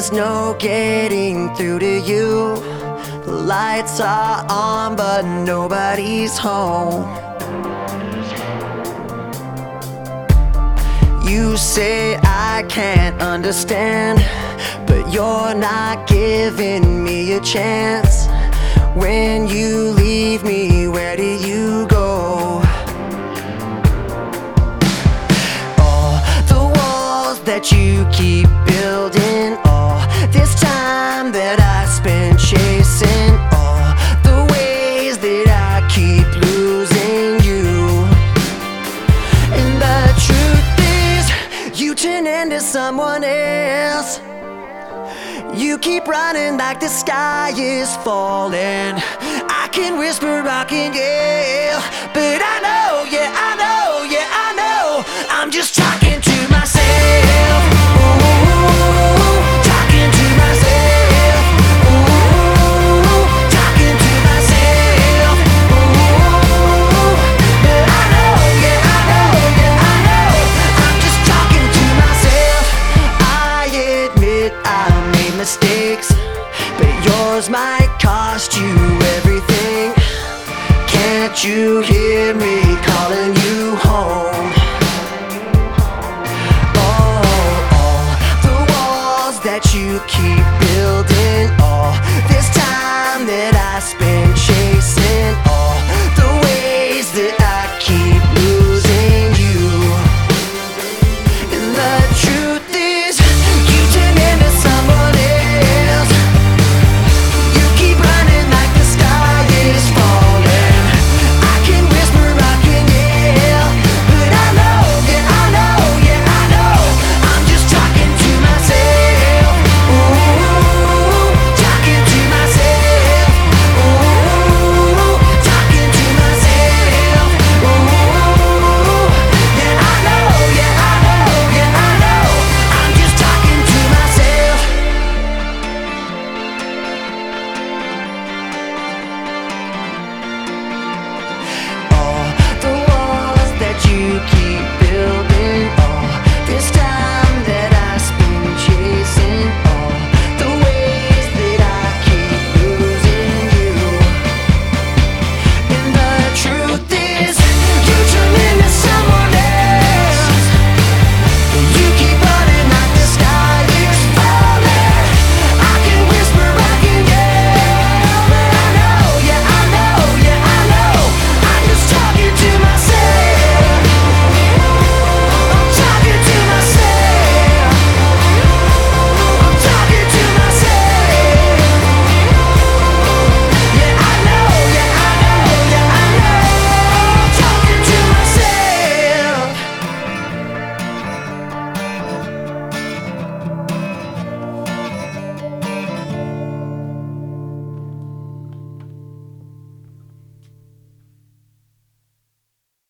There's no getting through to you. The lights are on but nobody's home. You say I can't understand, but you're not giving me a chance. When you leave me, where do you go? All the walls that you keep building, all this time that I spent chasing, all the ways that I keep losing you. And the truth is, you turn into someone else. You keep running like the sky is falling. I can whisper, I can yell, but I know, yeah, I know, yeah, I know, I'm just talking to myself. Ooh, talking to myself. Ooh, talking to myself. Ooh, but I know, yeah, I know, yeah, I know, I'm just talking to myself. I admit I made mistakes, but yours might cost you everything. Can't you hear me calling you home? Oh, all the walls that you keep